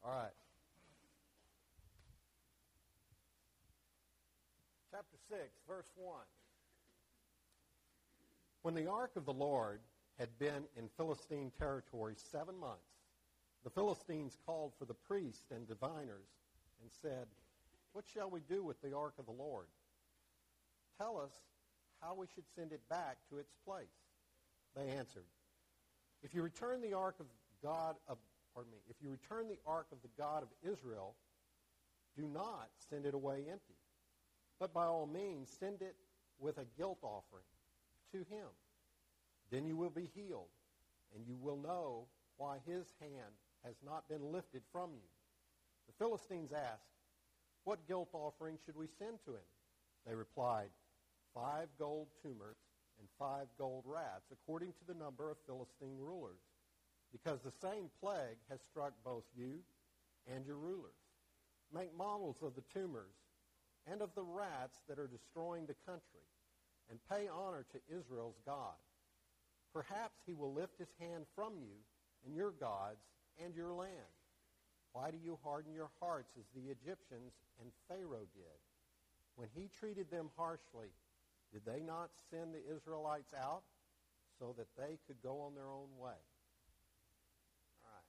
All right. Chapter 6, verse 1. When the ark of the Lord had been in Philistine territory 7 months, the Philistines called for the priests and diviners and said, "What shall we do with the ark of the Lord? Tell us how we should send it back to its place." They answered, If you return the ark of the God of Israel, do not send it away empty, but by all means send it with a guilt offering to him. Then you will be healed, and you will know why his hand has not been lifted from you. The Philistines asked, "What guilt offering should we send to him?" They replied, 5 gold tumors and 5 gold rats, according to the number of Philistine rulers, because the same plague has struck both you and your rulers. Make models of the tumors and of the rats that are destroying the country, and pay honor to Israel's God. Perhaps he will lift his hand from you and your gods and your land. Why do you harden your hearts as the Egyptians and Pharaoh did? When he treated them harshly, did they not send the Israelites out so that they could go on their own way? All right.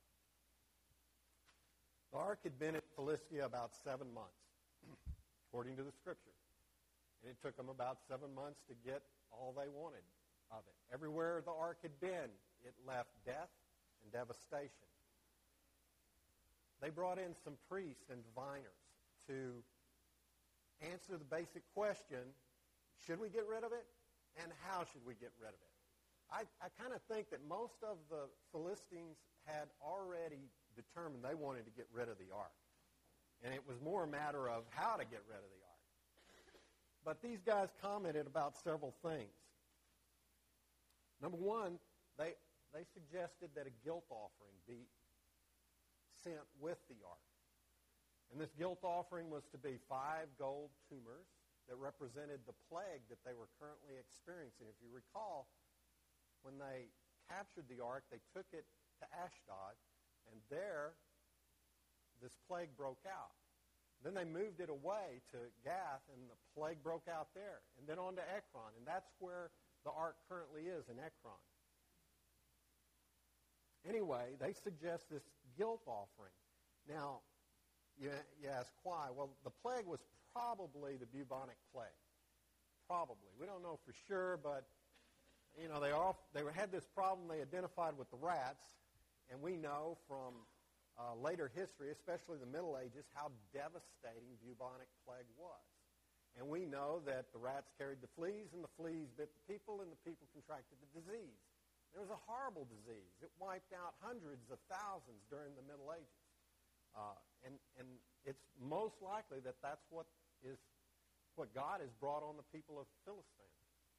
The ark had been at Philistia about 7 months, according to the Scripture. And it took them about 7 months to get all they wanted of it. Everywhere the ark had been, it left death and devastation. They brought in some priests and diviners to answer the basic question, should we get rid of it, and how should we get rid of it? I kind of think that most of the Philistines had already determined they wanted to get rid of the ark. And it was more a matter of how to get rid of the ark. But these guys commented about several things. Number one, they suggested that a guilt offering be sent with the ark. And this guilt offering was to be 5 gold tumors that represented the plague that they were currently experiencing. If you recall, when they captured the ark, they took it to Ashdod, and there this plague broke out. Then they moved it away to Gath, and the plague broke out there, and then on to Ekron, and that's where the ark currently is, in Ekron. Anyway, they suggest this guilt offering. Now, you ask why. Well, the plague was probably the bubonic plague. Probably. We don't know for sure, but you know, they had this problem they identified with the rats, and we know from later history, especially the Middle Ages, how devastating bubonic plague was. And we know that the rats carried the fleas, and the fleas bit the people, and the people contracted the disease. It was a horrible disease. It wiped out hundreds of thousands during the Middle Ages. And it's most likely that that's what God has brought on the people of Philistine.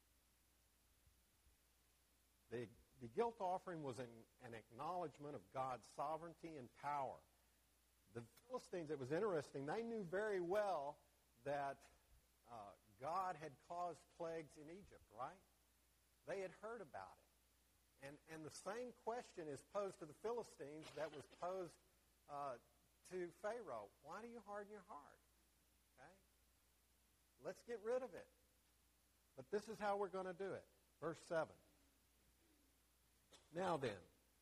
The guilt offering was an acknowledgement of God's sovereignty and power. The Philistines, it was interesting, they knew very well that God had caused plagues in Egypt, right? They had heard about it. And the same question is posed to the Philistines that was posed to Pharaoh. Why do you harden your heart? Okay? Let's get rid of it. But this is how we're going to do it. Verse 7. Now then.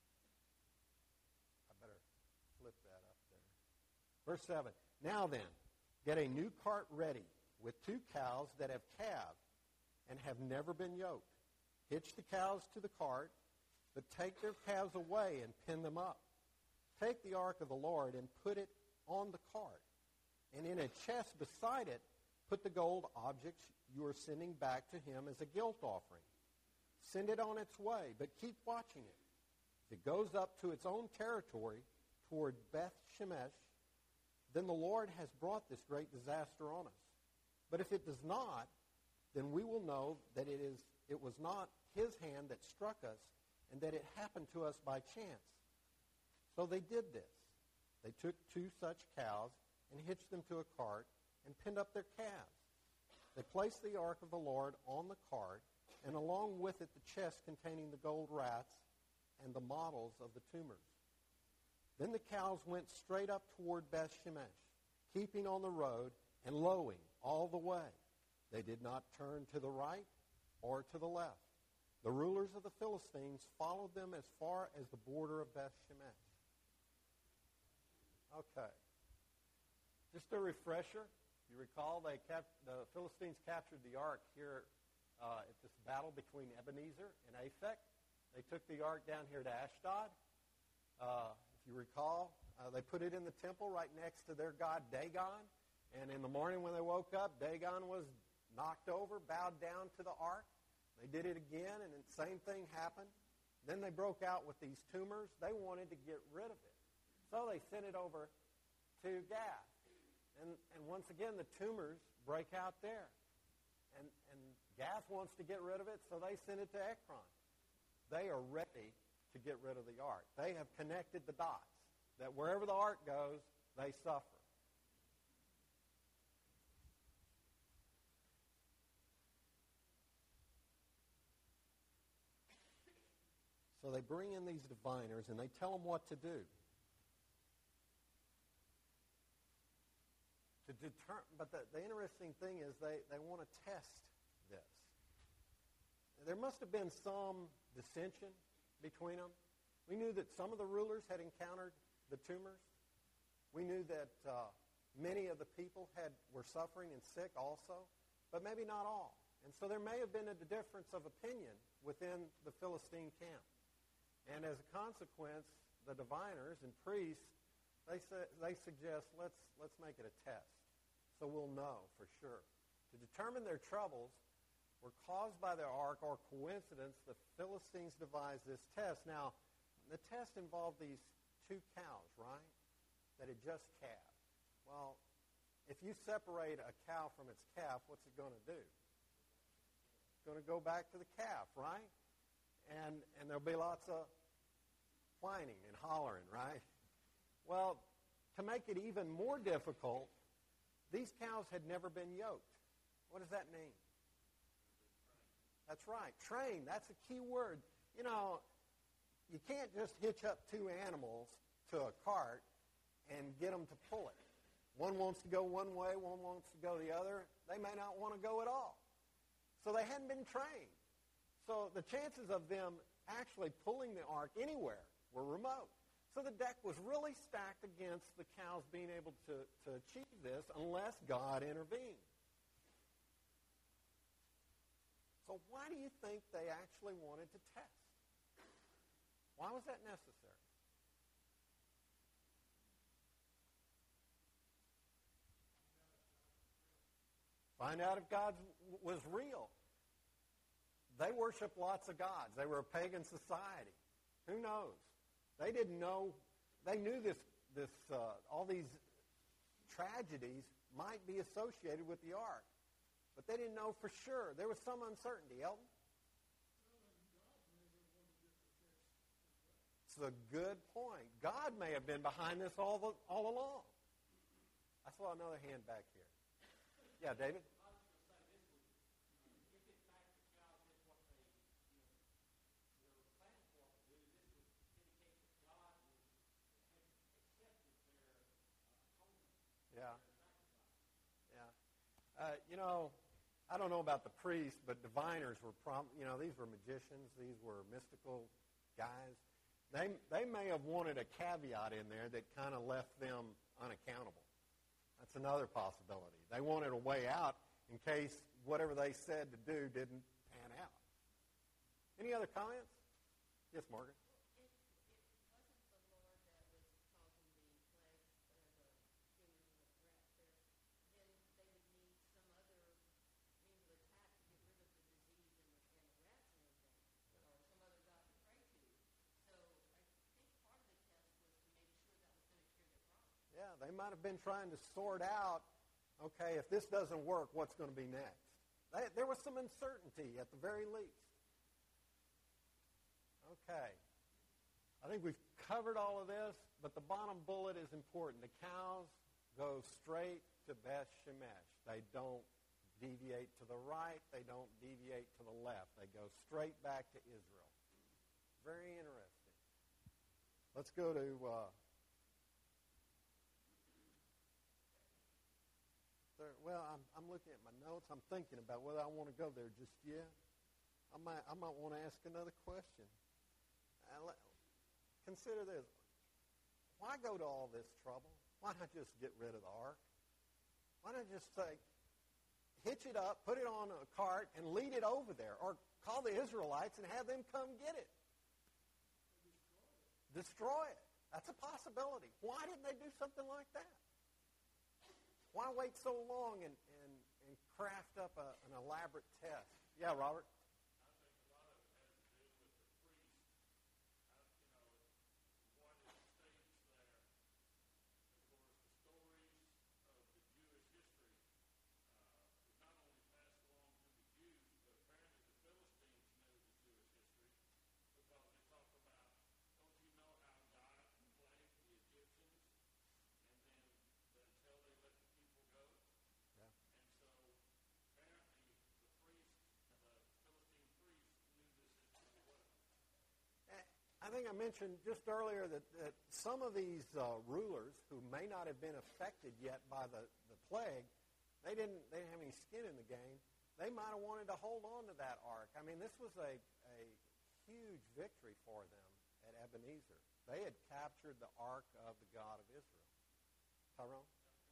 I better flip that up there. Verse 7. Now then, get a new cart ready with 2 cows that have calved and have never been yoked. Hitch the cows to the cart, but take their calves away and pin them up. Take the ark of the Lord and put it on the cart, and in a chest beside it, put the gold objects you are sending back to him as a guilt offering. Send it on its way, but keep watching it. If it goes up to its own territory toward Beth Shemesh, then the Lord has brought this great disaster on us. But if it does not, then we will know that it was not his hand that struck us, and that it happened to us by chance. So they did this. They took 2 such cows and hitched them to a cart and pinned up their calves. They placed the ark of the Lord on the cart, and along with it the chest containing the gold rats and the models of the tumors. Then the cows went straight up toward Beth-Shemesh, keeping on the road and lowing all the way. They did not turn to the right or to the left. The rulers of the Philistines followed them as far as the border of Beth-Shemesh. Okay. Just a refresher. You recall the Philistines captured the ark here at this battle between Ebenezer and Aphek. They took the ark down here to Ashdod. If you recall, they put it in the temple right next to their god Dagon. And in the morning when they woke up, Dagon was knocked over, bowed down to the ark. They did it again, and the same thing happened. Then they broke out with these tumors. They wanted to get rid of it. So they sent it over to Gath. And once again, the tumors break out there. And Gath wants to get rid of it, so they send it to Ekron. They are ready to get rid of the ark. They have connected the dots, that wherever the ark goes, they suffer. So they bring in these diviners, and they tell them what to do. But the interesting thing is they want to test this. There must have been some dissension between them. We knew that some of the rulers had encountered the tumors. We knew that many of the people were suffering and sick also, but maybe not all. And so there may have been a difference of opinion within the Philistine camp. And as a consequence, the diviners and priests, they suggest, let's make it a test so we'll know for sure. To determine their troubles were caused by their ark or coincidence, the Philistines devised this test. Now, the test involved these two cows, right, that had just calved. Well, if you separate a cow from its calf, what's it going to do? It's going to go back to the calf, right? And there'll be lots of whining and hollering, right? Well, to make it even more difficult, these cows had never been yoked. What does that mean? That's right, trained. That's a key word. You know, you can't just hitch up two animals to a cart and get them to pull it. One wants to go one way, one wants to go the other. They may not want to go at all. So they hadn't been trained. So the chances of them actually pulling the ark anywhere were remote. So the deck was really stacked against the cows being able to achieve this unless God intervened. So why do you think they actually wanted to test? Why was that necessary? Find out if God was real. They worshiped lots of gods. They were a pagan society. Who knows? They didn't know. They knew all these tragedies might be associated with the ark, but they didn't know for sure. There was some uncertainty. Elton? It's a good point. God may have been behind this all along. I saw another hand back here. Yeah, David? I don't know about the priests, but diviners were, these were magicians. These were mystical guys. They may have wanted a caveat in there that kind of left them unaccountable. That's another possibility. They wanted a way out in case whatever they said to do didn't pan out. Any other comments? Yes, Morgan. They might have been trying to sort out, okay, if this doesn't work, what's going to be next? There was some uncertainty at the very least. Okay. I think we've covered all of this, but the bottom bullet is important. The cows go straight to Beth-Shemesh. They don't deviate to the right. They don't deviate to the left. They go straight back to Israel. Very interesting. Let's go to well, I'm looking at my notes. I'm thinking about whether I want to go there just yet. I might want to ask another question. Consider this. Why go to all this trouble? Why not just get rid of the ark? Why not just say, hitch it up, put it on a cart, and lead it over there? Or call the Israelites and have them come get it. Destroy it. That's a possibility. Why didn't they do something like that? Why wait so long and craft up an elaborate test? Yeah, Robert? I think I mentioned just earlier that some of these rulers who may not have been affected yet by the plague, they didn't have any skin in the game. They might have wanted to hold on to that ark. I mean, this was a huge victory for them at Ebenezer. They had captured the ark of the God of Israel. Tyrone?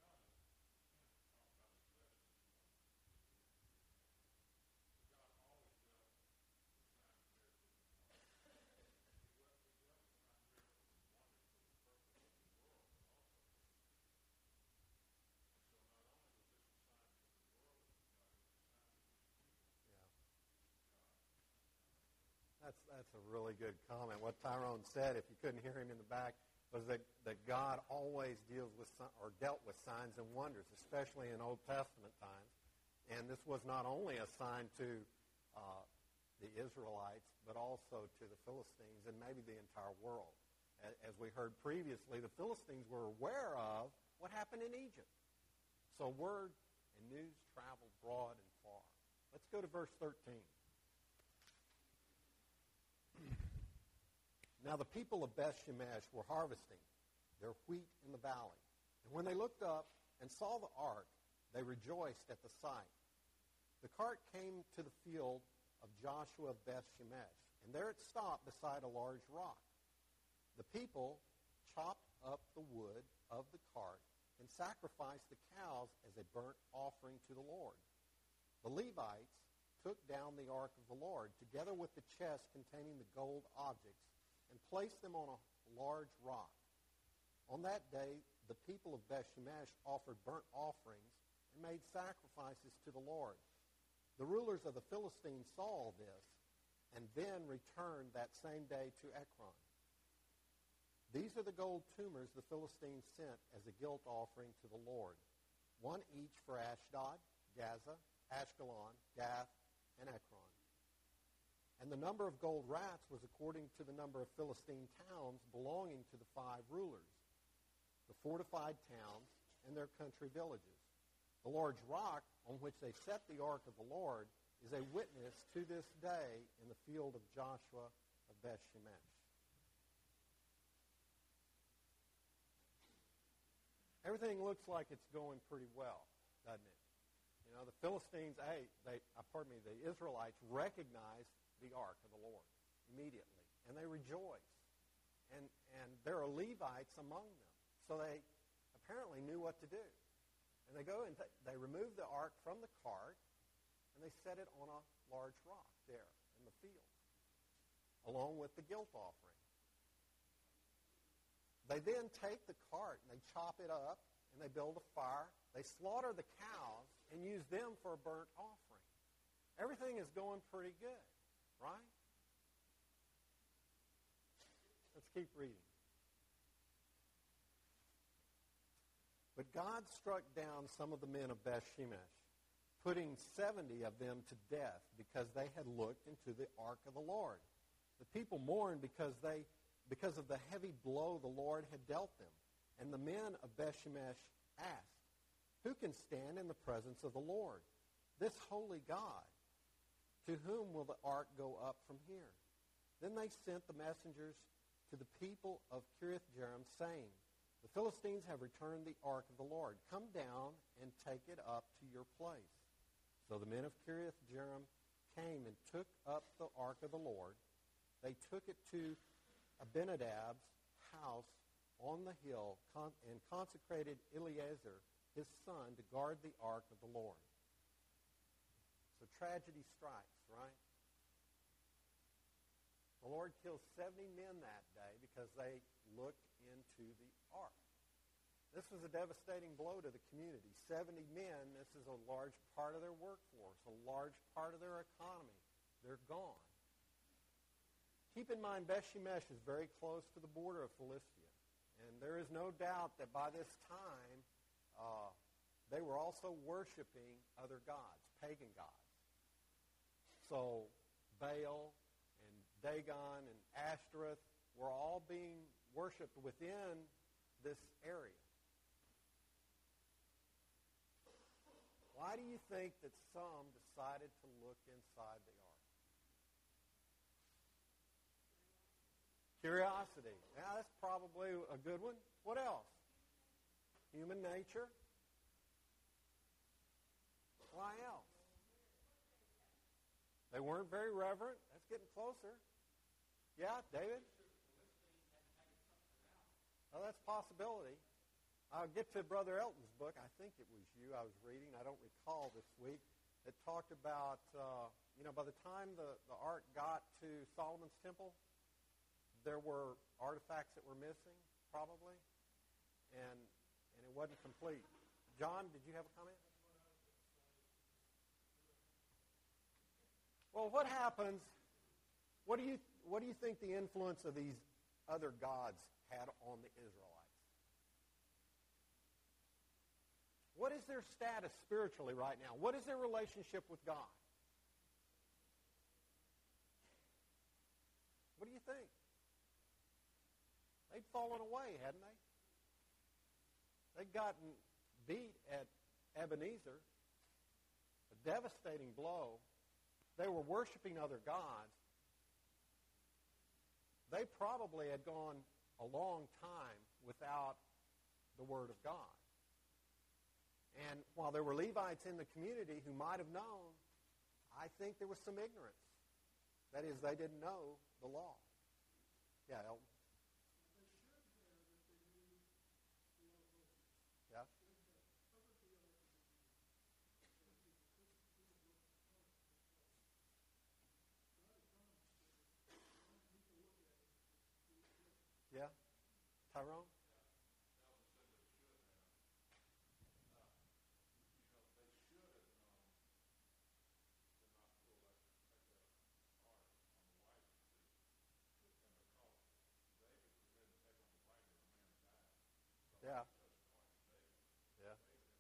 That's a really good comment. What Tyrone said, if you couldn't hear him in the back, was that God always dealt with signs and wonders, especially in Old Testament times. And this was not only a sign to the Israelites, but also to the Philistines and maybe the entire world. As we heard previously, the Philistines were aware of what happened in Egypt. So word and news traveled broad and far. Let's go to verse 13. Now the people of Beth-Shemesh were harvesting their wheat in the valley. And when they looked up and saw the ark, they rejoiced at the sight. The cart came to the field of Joshua of Beth-Shemesh, and there it stopped beside a large rock. The people chopped up the wood of the cart and sacrificed the cows as a burnt offering to the Lord. The Levites took down the ark of the Lord, together with the chest containing the gold objects, and placed them on a large rock. On that day, the people of Beth-Shemesh offered burnt offerings and made sacrifices to the Lord. The rulers of the Philistines saw all this, and then returned that same day to Ekron. These are the gold tumors the Philistines sent as a guilt offering to the Lord, one each for Ashdod, Gaza, Ashkelon, Gath, and Ekron. And the number of gold rats was according to the number of Philistine towns belonging to the 5 rulers, the fortified towns and their country villages. The large rock on which they set the ark of the Lord is a witness to this day in the field of Joshua of Beth-Shemesh. Everything looks like it's going pretty well, doesn't it? You know, the Philistines, the Israelites recognized the ark of the Lord immediately, and they rejoice. And there are Levites among them, so they apparently knew what to do. And they go and they remove the ark from the cart, and they set it on a large rock there in the field, along with the guilt offering. They then take the cart and they chop it up, and they build a fire. They slaughter the cows and use them for a burnt offering. Everything is going pretty good. Right? Let's keep reading. But God struck down some of the men of Beth-Shemesh, putting 70 of them to death because they had looked into the ark of the Lord. The people mourned because of the heavy blow the Lord had dealt them. And the men of Beth-Shemesh asked, "Who can stand in the presence of the Lord, this holy God? To whom will the ark go up from here?" Then they sent the messengers to the people of Kiriath-Jearim, saying, The Philistines have returned the ark of the Lord. Come down and take it up to your place. So the men of Kiriath-Jearim came and took up the ark of the Lord. They took it to Abinadab's house on the hill and consecrated Eleazar, his son, to guard the ark of the Lord. So tragedy strikes, right? The Lord kills 70 men that day because they looked into the ark. This was a devastating blow to the community. 70 men, this is a large part of their workforce, a large part of their economy. They're gone. Keep in mind, Beth-Shemesh is very close to the border of Philistia. And there is no doubt that by this time, they were also worshiping other gods, pagan gods. So Baal and Dagon and Ashtoreth were all being worshipped within this area. Why do you think that some decided to look inside the ark? Curiosity. Yeah, that's probably a good one. What else? Human nature. Why else? They weren't very reverent. That's getting closer. Yeah, David? Oh, that's a possibility. I'll get to Brother Elton's book. I think it was you I was reading. I don't recall this week. It talked about, by the time the ark got to Solomon's temple, there were artifacts that were missing, probably, and it wasn't complete. John, did you have a comment? Well, what happens? What do you think the influence of these other gods had on the Israelites? What is their status spiritually right now? What is their relationship with God? What do you think? They'd fallen away, hadn't they? They'd gotten beat at Ebenezer, a devastating blow. They were worshiping other gods. They probably had gone a long time without the Word of God. And while there were Levites in the community who might have known, I think there was some ignorance. That is, they didn't know the law. Yeah, Elton? Yeah? Yeah? Tyrone? Yeah. Yeah.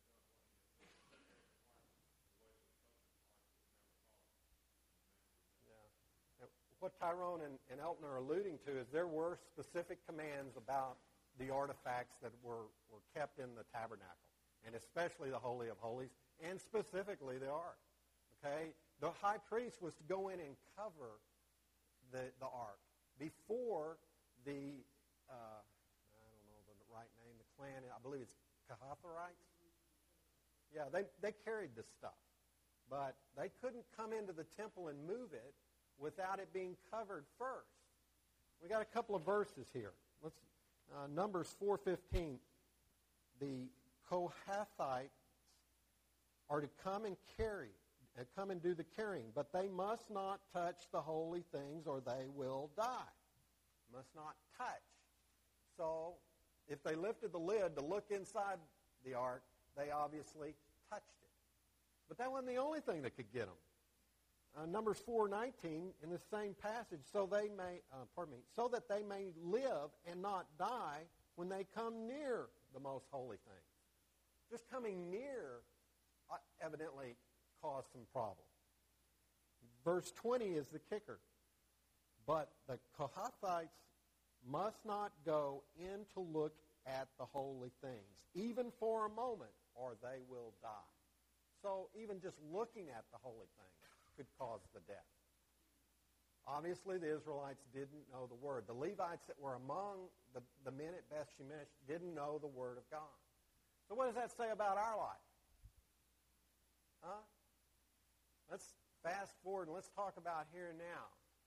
Yeah. What Tyrone and Elton are alluding to is there were specific commands about the artifacts that were kept in the tabernacle, and especially the Holy of Holies, and specifically the ark. Okay? The high priest was to go in and cover the ark before the, I don't know the right name, the clan, I believe it's Kohatharites. Yeah, they carried this stuff. But they couldn't come into the temple and move it without it being covered first. We got a couple of verses here. Let's Numbers 4:15. The Kohathites are to come and come and do the carrying, but they must not touch the holy things or they will die. Must not touch. So if they lifted the lid to look inside the ark, they obviously touched it. But that wasn't the only thing that could get them. Numbers 4:19 in the same passage, so that they may live and not die when they come near the most holy things. Just coming near evidently caused some problem. Verse 20 is the kicker. But the Kohathites must not go in to look at the holy things, even for a moment, or they will die. So even just looking at the holy things could cause the death. Obviously, the Israelites didn't know the word. The Levites that were among the men at Beth Shemesh didn't know the word of God. So what does that say about our life? Huh? Let's fast forward and let's talk about here and now.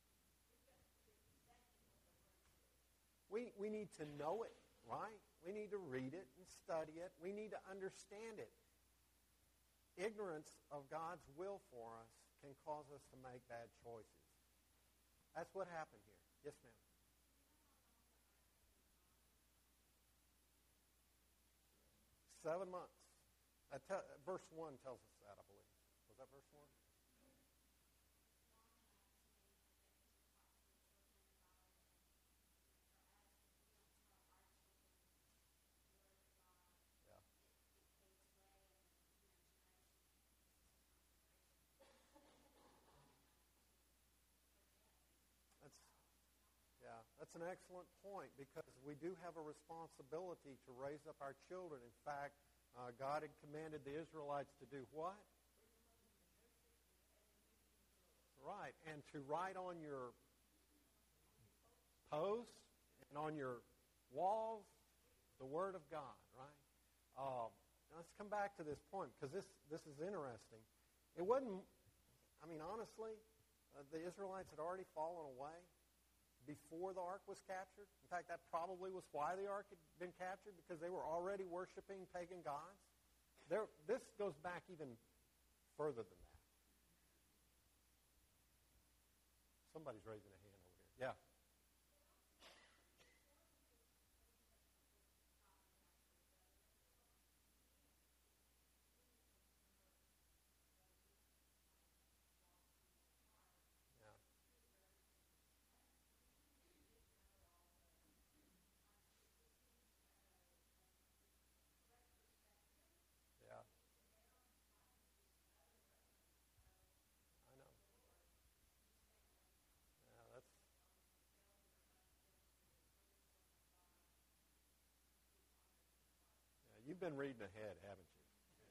We need to know it, right? We need to read it and study it. We need to understand it. Ignorance of God's will for us can cause us to make bad choices. That's what happened here. Yes, ma'am. Seven months. Verse 1 tells us that, I believe. Was that verse 1? Yeah. That's, yeah, that's an excellent point because we do have a responsibility to raise up our children. In fact, God had commanded the Israelites to do what? Right, and to write on your posts and on your walls the Word of God, right? Now let's come back to this point because this is interesting. It wasn't, honestly, the Israelites had already fallen away before the ark was captured. In fact, that probably was why the ark had been captured, because they were already worshiping pagan gods. This goes back even further than that. Somebody's raising a hand over here. Yeah. Yeah. Yeah. I know. Yeah, you've been reading ahead, haven't you?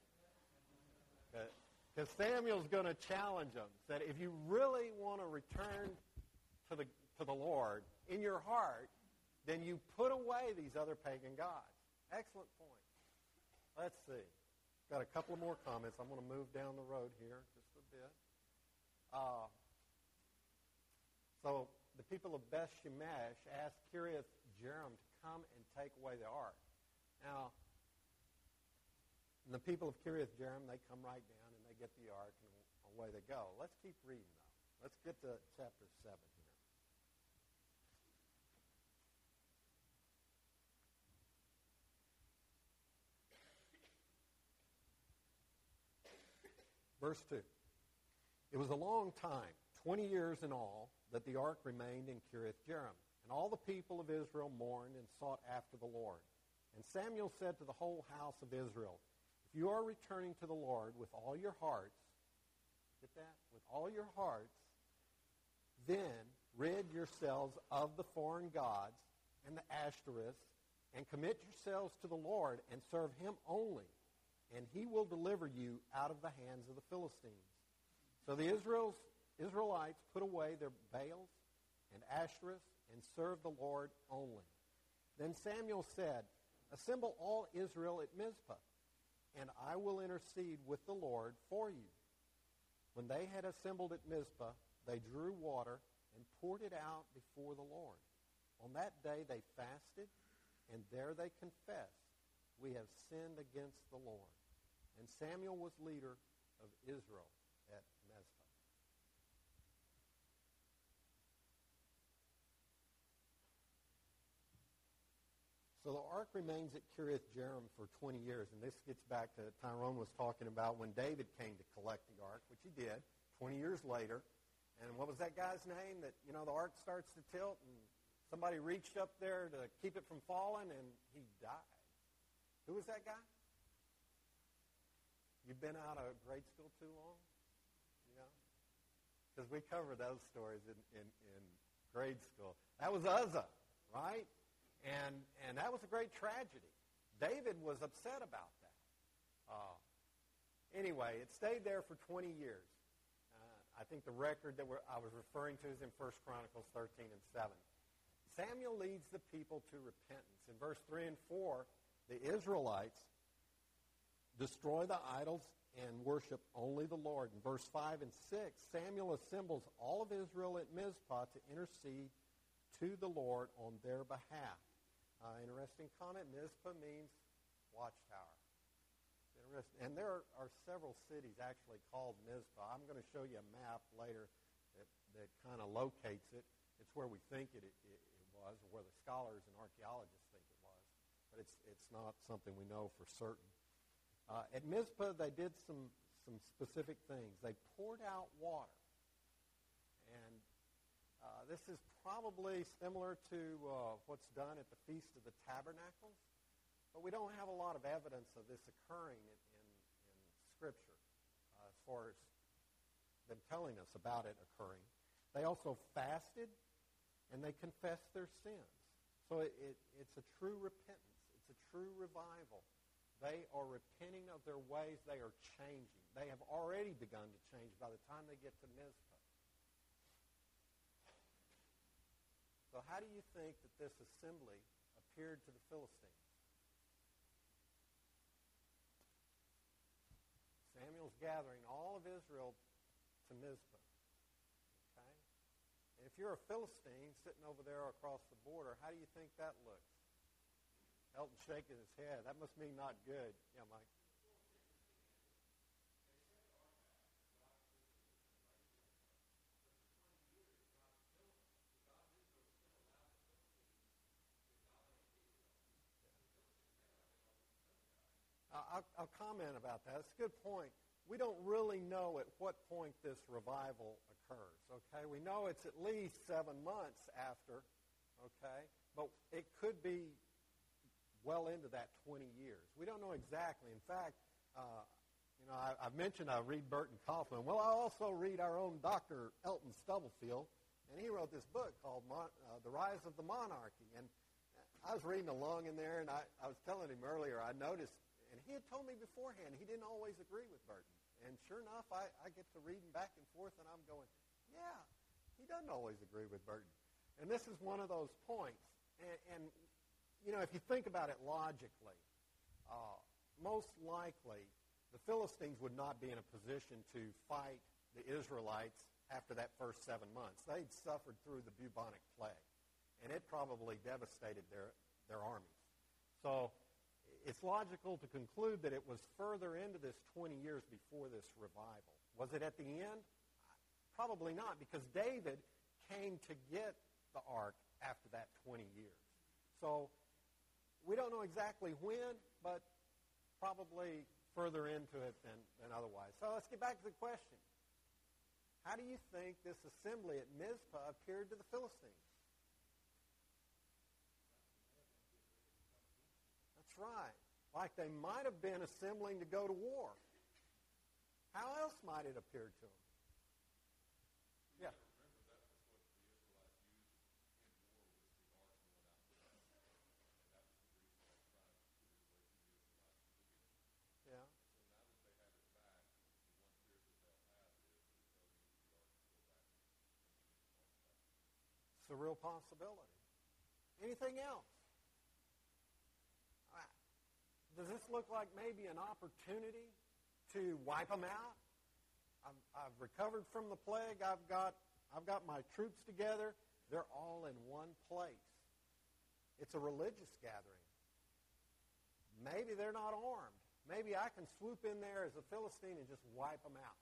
Because Samuel's going to challenge them that if you really want to return to the Lord in your heart, then you put away these other pagan gods. Excellent point. Let's see. Got a couple of more comments. I'm going to move down the road here just a bit. So the people of Beth Shemesh asked Kiriath Jearim to come and take away the ark. Now, the people of Kiriath Jearim, they come right down and they get the ark and away they go. Let's keep reading, though. Let's get to chapter 7 here. Verse 2. It was a long time, 20 years in all, that the ark remained in Kiriath Jearim. And all the people of Israel mourned and sought after the Lord. And Samuel said to the whole house of Israel, if you are returning to the Lord with all your hearts, get that? With all your hearts, then rid yourselves of the foreign gods and the Ashtoreths, and commit yourselves to the Lord and serve him only, and he will deliver you out of the hands of the Philistines. So the Israelites put away their Baals and Ashtoreths and served the Lord only. Then Samuel said, assemble all Israel at Mizpah, and I will intercede with the Lord for you. When they had assembled at Mizpah, they drew water and poured it out before the Lord. On that day they fasted, and there they confessed, we have sinned against the Lord. And Samuel was leader of Israel at Mizpah. So the ark remains at Kiriath Jearim for 20 years, and this gets back to Tyrone was talking about when David came to collect the ark, which he did 20 years later. And what was that guy's name that, the ark starts to tilt, and somebody reached up there to keep it from falling, and he died. Who was that guy? You've been out of grade school too long? Because we covered those stories in grade school. That was Uzzah, right? And that was a great tragedy. David was upset about that. Anyway, it stayed there for 20 years. I think the record that I was referring to is in 1 Chronicles 13 and 7. Samuel leads the people to repentance. In verse 3 and 4, the Israelites destroy the idols and worship only the Lord. In verse 5 and 6, Samuel assembles all of Israel at Mizpah to intercede to the Lord on their behalf. Interesting comment, Mizpah means watchtower. Interesting. And there are several cities actually called Mizpah. I'm going to show you a map later that kind of locates it. It's where we think it was, or where the scholars and archaeologists think it was. But it's not something we know for certain. At Mizpah, they did some specific things. They poured out water. And this is probably similar to what's done at the Feast of the Tabernacles. But we don't have a lot of evidence of this occurring in Scripture as far as them telling us about it occurring. They also fasted, and they confessed their sins. So it's a true repentance. It's a true revival. They are repenting of their ways. They are changing. They have already begun to change by the time they get to Mizpah. So how do you think that this assembly appeared to the Philistines? Samuel's gathering all of Israel to Mizpah. Okay? And if you're a Philistine sitting over there across the border, how do you think that looks? Elton shaking his head. That must mean not good. Yeah, Mike. I'll comment about that. It's a good point. We don't really know at what point this revival occurs, okay? We know it's at least 7 months after, okay? But it could be well into that 20 years. We don't know exactly. In fact, I've mentioned I read Burton Kaufman. Well, I also read our own Dr. Elton Stubblefield, and he wrote this book called The Rise of the Monarchy. And I was reading along in there, and I was telling him earlier, I noticed, and he had told me beforehand he didn't always agree with Burton. And sure enough, I get to reading back and forth, and I'm going, yeah, he doesn't always agree with Burton. And this is one of those points. And if you think about it logically, most likely the Philistines would not be in a position to fight the Israelites after that first 7 months. They'd suffered through the bubonic plague, and it probably devastated their armies. So it's logical to conclude that it was further into this 20 years before this revival. Was it at the end? Probably not, because David came to get the ark after that 20 years. So we don't know exactly when, but probably further into it than otherwise. So let's get back to the question. How do you think this assembly at Mizpah appeared to the Philistines? That's right. Like they might have been assembling to go to war. How else might it appear to them? Yeah. Yeah. It's a real possibility. Anything else? Does this look like maybe an opportunity to wipe them out? I've recovered from the plague. I've got my troops together. They're all in one place. It's a religious gathering. Maybe they're not armed. Maybe I can swoop in there as a Philistine and just wipe them out.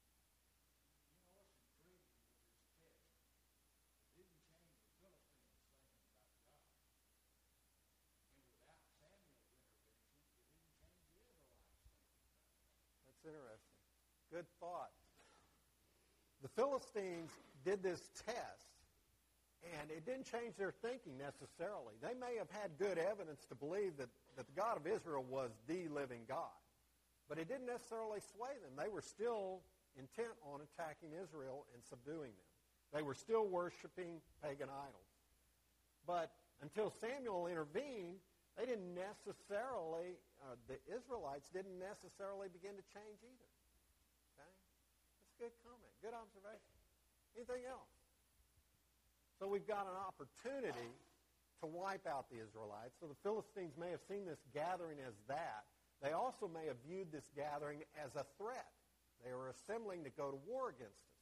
Interesting. Good thought. The Philistines did this test, and it didn't change their thinking necessarily. They may have had good evidence to believe that the God of Israel was the living God, but it didn't necessarily sway them. They were still intent on attacking Israel and subduing them. They were still worshiping pagan idols. But until Samuel intervened, they didn't necessarily, the Israelites didn't necessarily begin to change either. Okay? That's a good comment. Good observation. Anything else? So we've got an opportunity to wipe out the Israelites. So the Philistines may have seen this gathering as that. They also may have viewed this gathering as a threat. They were assembling to go to war against us.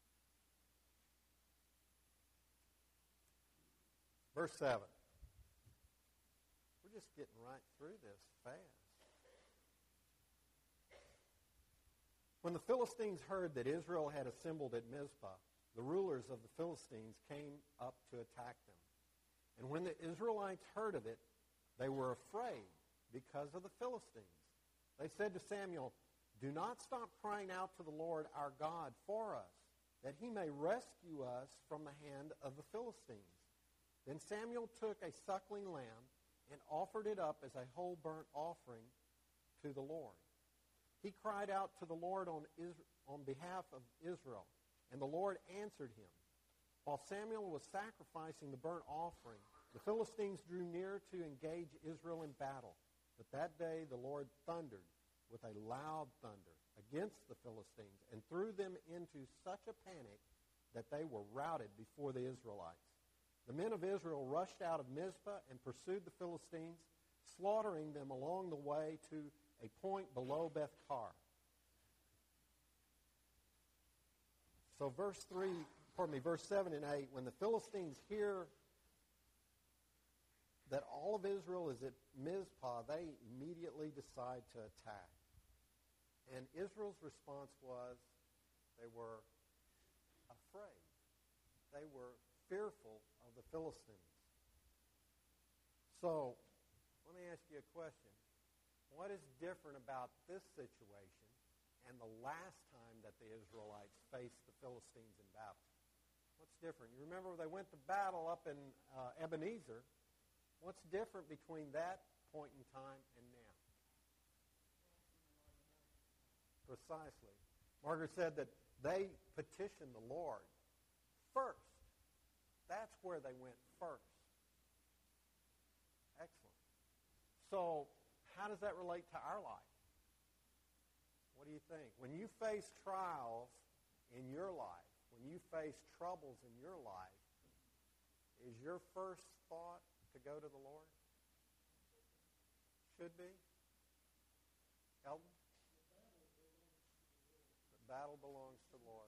Verse 7. We're just getting right through this fast. When the Philistines heard that Israel had assembled at Mizpah, the rulers of the Philistines came up to attack them. And when the Israelites heard of it, they were afraid because of the Philistines. They said to Samuel, "Do not stop crying out to the Lord our God for us, that he may rescue us from the hand of the Philistines." Then Samuel took a suckling lamb and offered it up as a whole burnt offering to the Lord. He cried out to the Lord on behalf of Israel, and the Lord answered him. While Samuel was sacrificing the burnt offering, the Philistines drew near to engage Israel in battle. But that day the Lord thundered with a loud thunder against the Philistines and threw them into such a panic that they were routed before the Israelites. The men of Israel rushed out of Mizpah and pursued the Philistines, slaughtering them along the way to a point below Beth-kar. So verse 7 and 8, when the Philistines hear that all of Israel is at Mizpah, they immediately decide to attack. And Israel's response was they were afraid. They were fearful of the Philistines. So, let me ask you a question. What is different about this situation and the last time that the Israelites faced the Philistines in battle? What's different? You remember they went to battle up in Ebenezer. What's different between that point in time and now? Precisely. Margaret said that they petitioned the Lord first. That's where they went first. Excellent. So, how does that relate to our life? What do you think? When you face trials in your life, when you face troubles in your life, is your first thought to go to the Lord? Should be. Elton? The battle belongs to the Lord.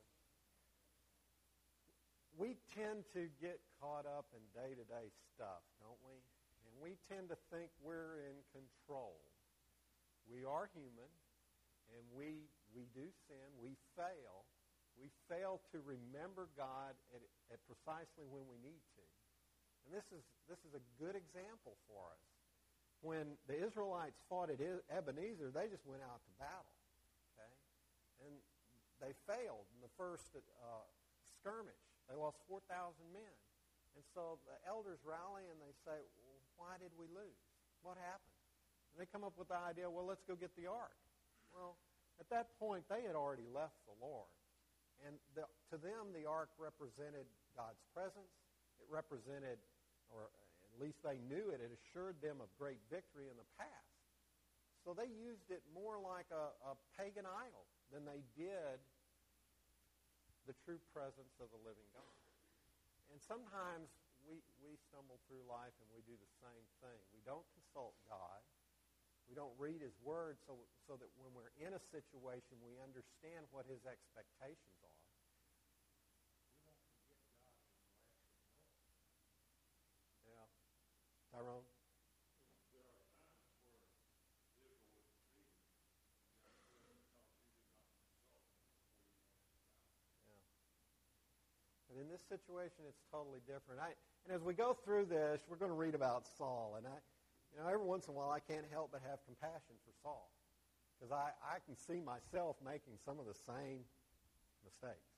We tend to get caught up in day-to-day stuff, don't we? And we tend to think we're in control. We are human, and we do sin. We fail. We fail to remember God at precisely when we need to. And this is a good example for us. When the Israelites fought at Ebenezer, they just went out to battle. Okay? And they failed in the first skirmish. They lost 4,000 men. And so the elders rally and they say, well, why did we lose? What happened? And they come up with the idea, well, let's go get the ark. Well, at that point, they had already left the Lord. And to them, the ark represented God's presence. It represented, or at least they knew it, it assured them of great victory in the past. So they used it more like a pagan idol than they did the true presence of the living God. And sometimes we stumble through life and we do the same thing. We don't consult God. We don't read His Word so that when we're in a situation, we understand what His expectations are. We don't forget God when we're actually know. Yeah. Tyrone? There are times where Israel was defeated, and that's because he did not consult before he went to battle. Yeah. But in this situation, it's totally different. And as we go through this, we're going to read about Saul. And every once in a while, I can't help but have compassion for Saul, because I can see myself making some of the same mistakes.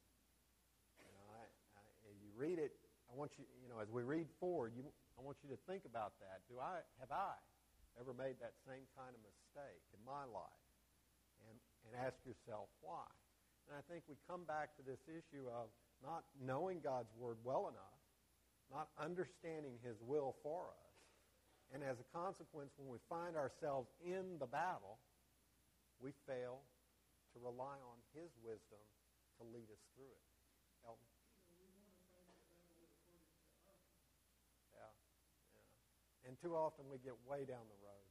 You read it. I want you, as we read forward, I want you to think about that. Have I ever made that same kind of mistake in my life? And ask yourself why. And I think we come back to this issue of not knowing God's Word well enough, not understanding His will for us. And as a consequence, when we find ourselves in the battle, we fail to rely on His wisdom to to lead us through it. Elton? Yeah, yeah. And too often we get way down the road.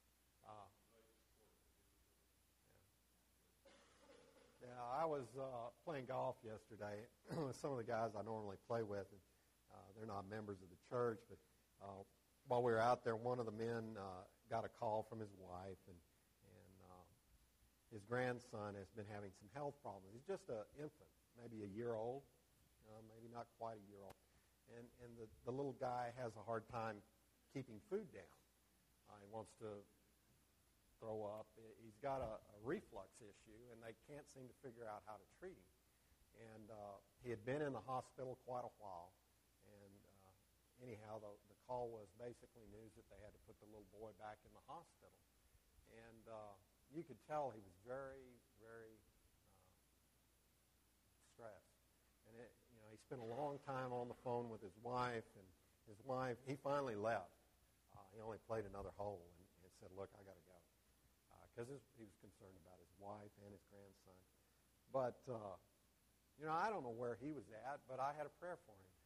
Yeah, I was playing golf yesterday with some of the guys I normally play with. And, they're not members of the church, but while we were out there, one of the men got a call from his wife, and his grandson has been having some health problems. He's just an infant, maybe a year old, maybe not quite a year old. And the little guy has a hard time keeping food down. He wants to throw up. He's got a reflux issue, and they can't seem to figure out how to treat him. And he had been in the hospital quite a while. And anyhow, the call was basically news that they had to put the little boy back in the hospital. And you could tell he was very, very stressed. And he spent a long time on the phone with his wife, and his wife, he finally left. He only played another hole and said, "Look, I got to go," because he was concerned about his wife and his grandson. But I don't know where he was at, but I had a prayer for him.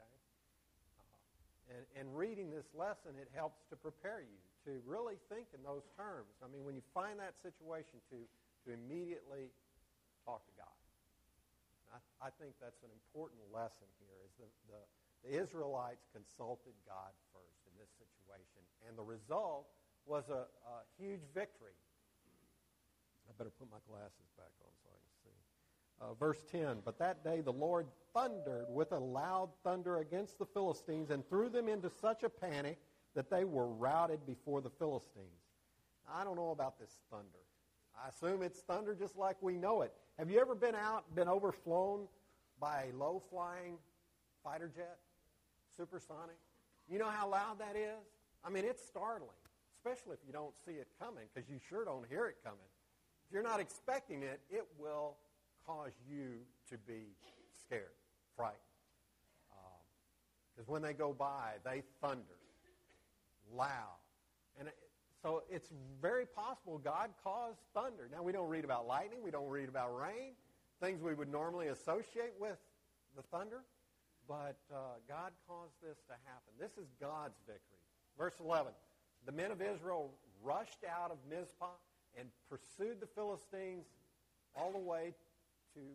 Okay, and reading this lesson, it helps to prepare you to really think in those terms. I mean, when you find that situation, to immediately talk to God. I think that's an important lesson here, is the Israelites consulted God first in this situation, and the result was a huge victory. I better put my glasses back on so I can see. Verse 10, "But that day the Lord thundered with a loud thunder against the Philistines and threw them into such a panic that they were routed before the Philistines." I don't know about this thunder. I assume it's thunder just like we know it. Have you ever been overflown by a low-flying fighter jet, supersonic? You know how loud that is? I mean, it's startling, especially if you don't see it coming, because you sure don't hear it coming. If you're not expecting it, it will cause you to be scared, frightened. Because when they go by, they thunder loud. And so it's very possible God caused thunder. Now, we don't read about lightning. We don't read about rain, things we would normally associate with the thunder. But God caused this to happen. This is God's victory. Verse 11, "The men of Israel rushed out of Mizpah and pursued the Philistines all the way to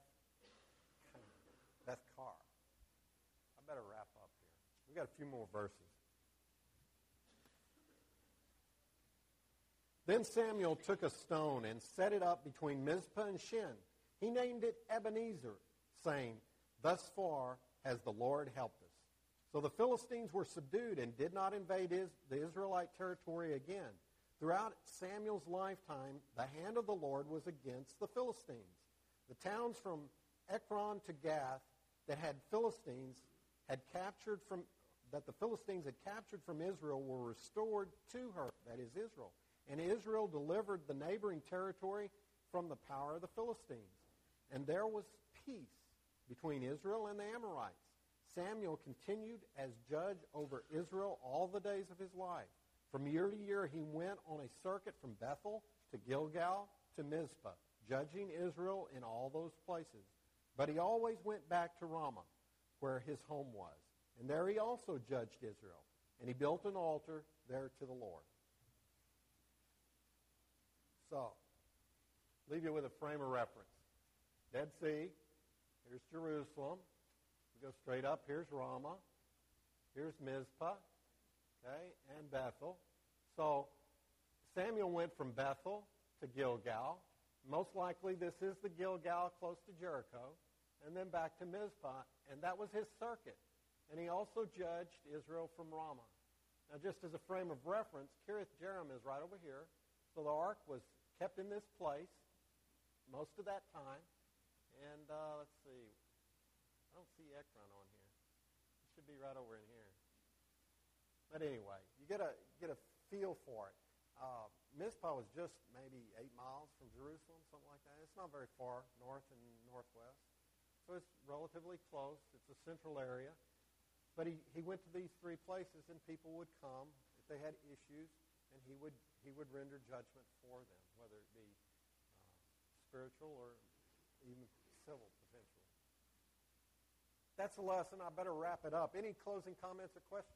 Beth-kar." I better wrap up here. We've got a few more verses. "Then Samuel took a stone and set it up between Mizpah and Shin. He named it Ebenezer, saying, 'Thus far has the Lord helped us.' So the Philistines were subdued and did not invade the Israelite territory again. Throughout Samuel's lifetime, the hand of the Lord was against the Philistines. The towns from Ekron to Gath that the Philistines had captured from Israel were restored to her," that is Israel. "And Israel delivered the neighboring territory from the power of the Philistines. And there was peace between Israel and the Amorites. Samuel continued as judge over Israel all the days of his life. From year to year he went on a circuit from Bethel to Gilgal to Mizpah, judging Israel in all those places. But he always went back to Ramah, where his home was. And there he also judged Israel. And he built an altar there to the Lord." So, leave you with a frame of reference. Dead Sea, here's Jerusalem. We go straight up, here's Ramah. Here's Mizpah, okay, and Bethel. So, Samuel went from Bethel to Gilgal. Most likely this is the Gilgal close to Jericho. And then back to Mizpah, and that was his circuit. And he also judged Israel from Ramah. Now, just as a frame of reference, Kiriath Jearim is right over here. So the ark was kept in this place most of that time. And let's see. I don't see Ekron on here. It should be right over in here. But anyway, you get a feel for it. Mizpah was just maybe 8 miles from Jerusalem, something like that. It's not very far north and northwest. So it's relatively close. It's a central area. But he went to these 3 places, and people would come if they had issues, and he would render judgment for them, whether it be spiritual or even civil, potentially. That's the lesson. I better wrap it up. Any closing comments or questions?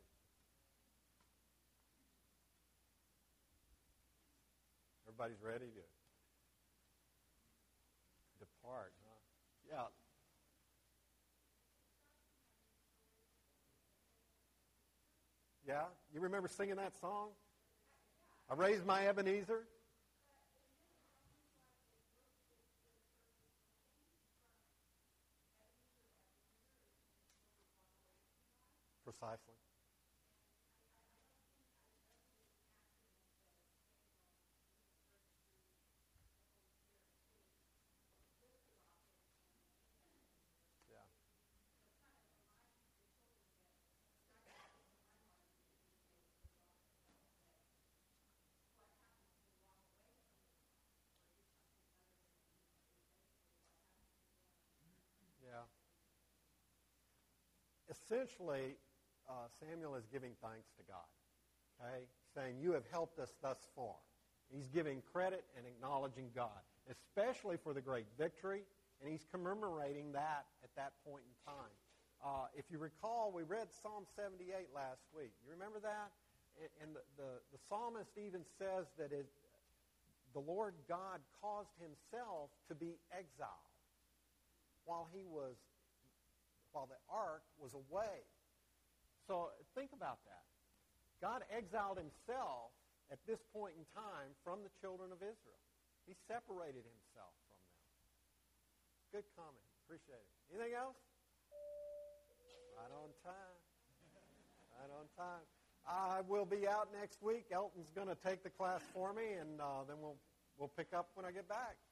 Everybody's ready to depart, huh? Yeah. Yeah? You remember singing that song? I raised my Ebenezer. Precisely. Yeah. Yeah. Essentially, Samuel is giving thanks to God, okay? Saying, you have helped us thus far. He's giving credit and acknowledging God, especially for the great victory, and he's commemorating that at that point in time. If you recall, we read Psalm 78 last week. You remember that? And the psalmist even says that the Lord God caused himself to be exiled while the ark was away. So think about that. God exiled himself at this point in time from the children of Israel. He separated himself from them. Good comment. Appreciate it. Anything else? Right on time. Right on time. I will be out next week. Elton's going to take the class for me, and then we'll pick up when I get back.